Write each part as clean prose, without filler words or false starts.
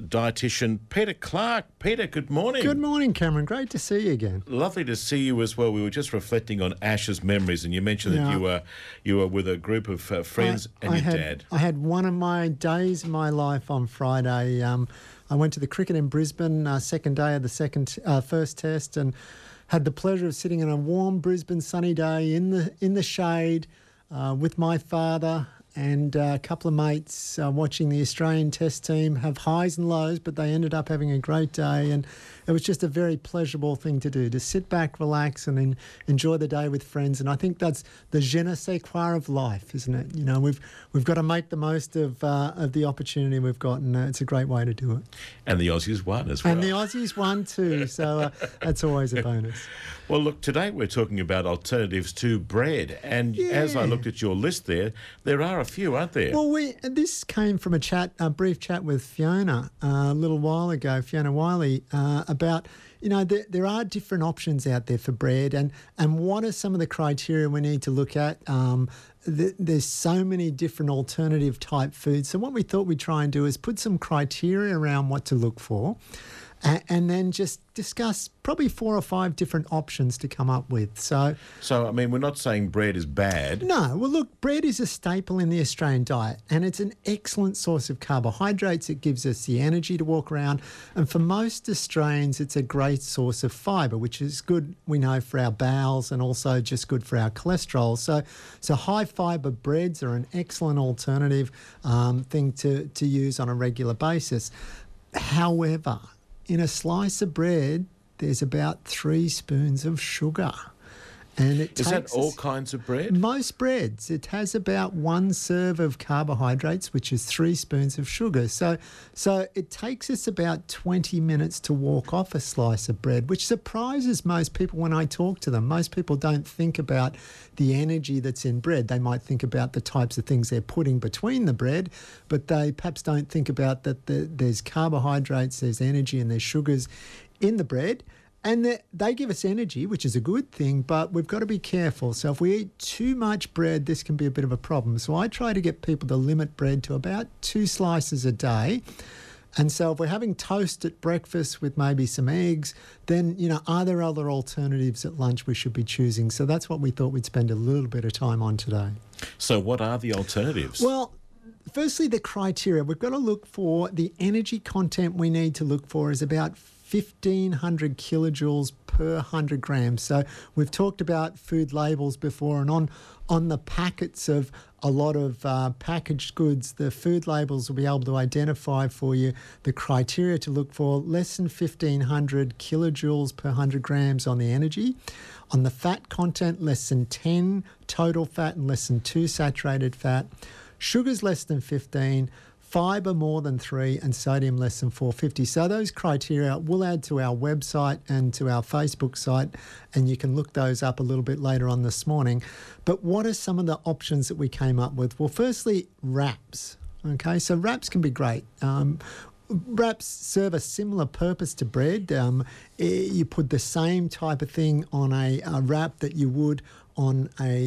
dietitian Peter Clark. Peter, good morning. Good morning, Cameron. Great to see you again. Lovely to see you as well. We were just reflecting on Ash's memories, and you mentioned that you were with a group of friends and your dad. I had one of my days of my life on Friday. I went to the cricket in Brisbane, second day of the first test, and had the pleasure of sitting on a warm Brisbane sunny day in the shade with my father and a couple of mates watching the Australian Test team have highs and lows, but they ended up having a great day, and it was just a very pleasurable thing to do, to sit back, relax, and enjoy the day with friends. And I think that's the je ne sais quoi of life, isn't it? You know, we've got to make the most of the opportunity we've got, and it's a great way to do it. And the Aussies won as well. And the Aussies won too, so that's always a bonus. Well, look, today we're talking about alternatives to bread, and as I looked at your list there are a few, aren't there? Well, this came from a brief chat with Fiona a little while ago, Fiona Wiley, about, you know, there are different options out there for bread, and what are some of the criteria we need to look at. There's so many different alternative type foods. So what we thought we'd try and do is put some criteria around what to look for, and then just discuss probably 4 or 5 different options to come up with. So I mean, we're not saying bread is bad. No. Well, look, bread is a staple in the Australian diet, and it's an excellent source of carbohydrates. It gives us the energy to walk around. And for most Australians, it's a great source of fibre, which is good, we know, for our bowels and also just good for our cholesterol. So high fibre breads are an excellent alternative thing to use on a regular basis. However, in a slice of bread, there's about 3 spoons of sugar. And is that all kinds of bread? Most breads. It has about 1 serve of carbohydrates, which is 3 spoons of sugar. So it takes us about 20 minutes to walk off a slice of bread, which surprises most people when I talk to them. Most people don't think about the energy that's in bread. They might think about the types of things they're putting between the bread, but they perhaps don't think about that there's carbohydrates, there's energy, and there's sugars in the bread. And they give us energy, which is a good thing, but we've got to be careful. So if we eat too much bread, this can be a bit of a problem. So I try to get people to limit bread to about 2 slices a day. And so if we're having toast at breakfast with maybe some eggs, then, you know, are there other alternatives at lunch we should be choosing? So that's what we thought we'd spend a little bit of time on today. So what are the alternatives? Well, firstly, the criteria. We've got to look for the energy content we need to look for is about 1,500 kilojoules per 100 grams. So we've talked about food labels before, and on the packets of a lot of packaged goods, the food labels will be able to identify for you the criteria to look for: less than 1,500 kilojoules per 100 grams on the energy. On the fat content, less than 10 total fat and less than 2 saturated fat. Sugars less than 15. Fibre more than 3, and sodium less than 450. So those criteria we'll add to our website and to our Facebook site, and you can look those up a little bit later on this morning. But what are some of the options that we came up with? Well, firstly, wraps. Okay, so wraps can be great. Wraps serve a similar purpose to bread. You put the same type of thing on a wrap that you would on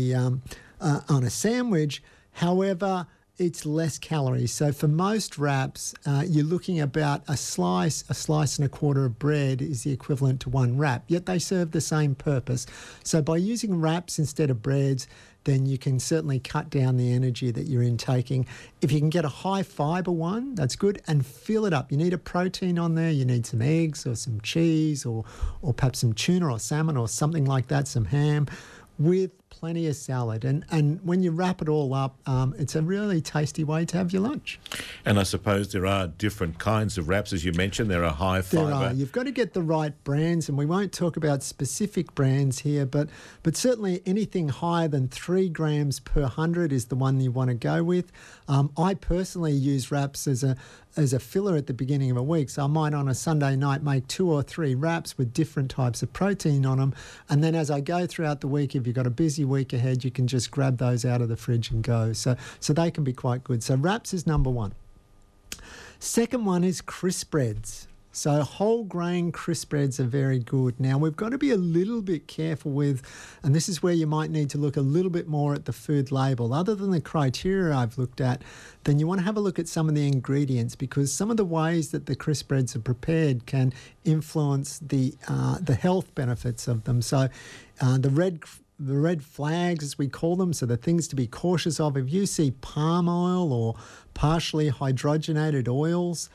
a sandwich. However, it's less calories. So for most wraps, you're looking about a slice and a quarter of bread is the equivalent to 1 wrap, yet they serve the same purpose. So by using wraps instead of breads, then you can certainly cut down the energy that you're intaking. If you can get a high fibre one, that's good, and fill it up. You need a protein on there. You need some eggs or some cheese or perhaps some tuna or salmon or something like that, some ham, with plenty of salad. And when you wrap it all up, it's a really tasty way to have your lunch. And I suppose there are different kinds of wraps, as you mentioned. There are high fibre. There are. You've got to get the right brands, and we won't talk about specific brands here, but certainly anything higher than 3 grams per 100 is the one you want to go with. I personally use wraps as a filler at the beginning of a week. So I might on a Sunday night make 2 or 3 wraps with different types of protein on them. And then as I go throughout the week, if you've got a busy week ahead, you can just grab those out of the fridge and go. So they can be quite good. So wraps is number 1. Second one is crisp breads. So whole grain crisp breads are very good. Now, we've got to be a little bit careful with, and this is where you might need to look a little bit more at the food label. Other than the criteria I've looked at, then you want to have a look at some of the ingredients, because some of the ways that the crisp breads are prepared can influence the health benefits of them. So the red flags, as we call them, so the things to be cautious of. If you see palm oil or partially hydrogenated oils,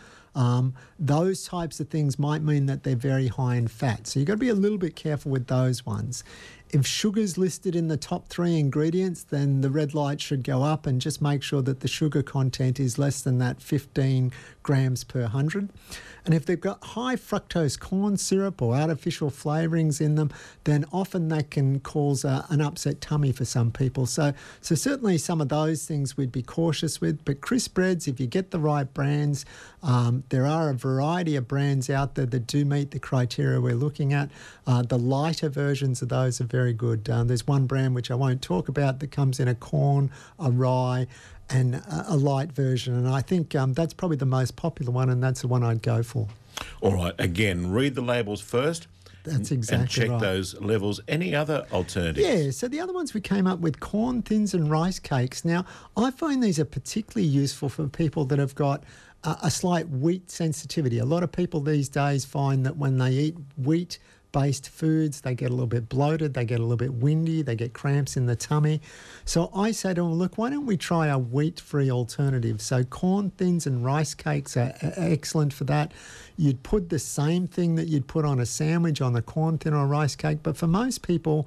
those types of things might mean that they're very high in fat. So you've got to be a little bit careful with those ones. If sugar's listed in the top 3 ingredients, then the red light should go up, and just make sure that the sugar content is less than that 15 grams per 100. And if they've got high fructose corn syrup or artificial flavourings in them, then often that can cause an upset tummy for some people. So certainly some of those things we'd be cautious with. But crisp breads, if you get the right brands, there are a variety of brands out there that do meet the criteria we're looking at. The lighter versions of those are very good. There's one brand which I won't talk about that comes in a corn, a rye, and a light version, and I think that's probably the most popular one, and that's the one I'd go for. All right, again, read the labels first. That's exactly and check right. those levels. Any other alternatives? Yeah, so the other ones we came up with, corn thins and rice cakes. Now, I find these are particularly useful for people that have got a slight wheat sensitivity. A lot of people these days find that when they eat wheat-based foods, they get a little bit bloated, they get a little bit windy, they get cramps in the tummy. So I say to them, look, why don't we try a wheat-free alternative? So corn thins and rice cakes are excellent for that. You'd put the same thing that you'd put on a sandwich on the corn thin or rice cake, but for most people,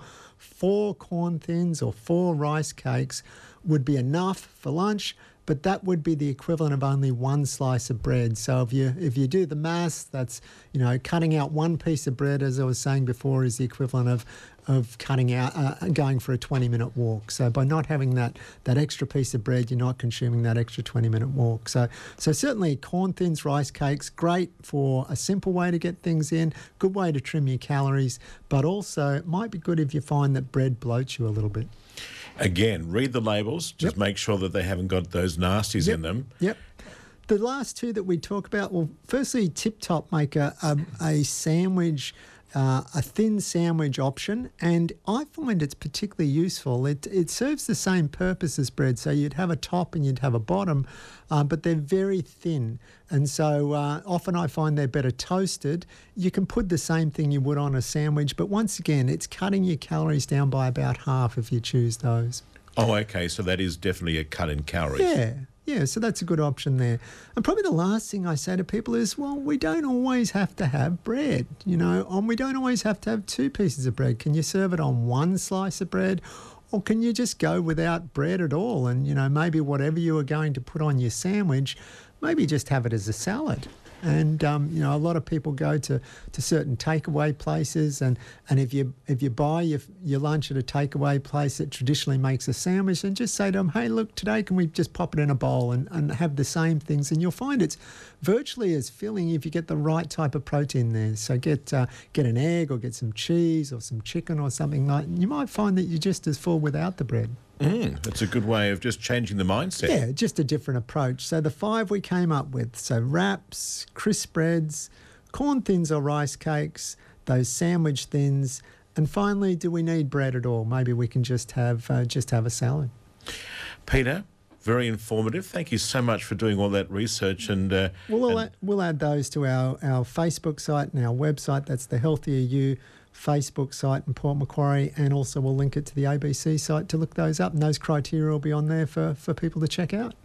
4 corn thins or 4 rice cakes would be enough for lunch, but that would be the equivalent of only 1 slice of bread. So if you do the maths, that's, cutting out 1 piece of bread, as I was saying before, is the equivalent of cutting out going for a 20-minute walk. So by not having that extra piece of bread, you're not consuming that extra 20-minute walk. So certainly corn thins, rice cakes, great for a simple way to get things in, good way to trim your calories, but also it might be good if you find that bread bloats you a little bit. Again, read the labels. Just make sure that they haven't got those nasties in them. Yep. The last 2 that we talk about, well, firstly, Tip Top make a sandwich, a thin sandwich option, and I find it's particularly useful. It serves the same purpose as bread, so you'd have a top and you'd have a bottom, but they're very thin, and so often I find they're better toasted. You can put the same thing you would on a sandwich, but once again, it's cutting your calories down by about half if you choose those. Oh, okay, so that is definitely a cut in calories. Yeah, so that's a good option there. And probably the last thing I say to people is, well, we don't always have to have bread, and we don't always have to have 2 pieces of bread. Can you serve it on 1 slice of bread, or can you just go without bread at all? And, maybe whatever you are going to put on your sandwich, maybe just have it as a salad. And a lot of people go to certain takeaway places, and if you buy your lunch at a takeaway place that traditionally makes a sandwich, and just say to them, hey, look, today can we just pop it in a bowl and have the same things, and you'll find it's virtually as filling if you get the right type of protein there. So get an egg or get some cheese or some chicken or something like that. You might find that you're just as full without the bread. That's a good way of just changing the mindset. Yeah, just a different approach. So the 5 we came up with, so wraps, crisp breads, corn thins or rice cakes, those sandwich thins, and finally, do we need bread at all? Maybe we can just have a salad. Peter, very informative. Thank you so much for doing all that research. And we'll add those to our Facebook site and our website. That's the Healthier You Facebook site in Port Macquarie, and also we'll link it to the ABC site to look those up, and those criteria will be on there for people to check out.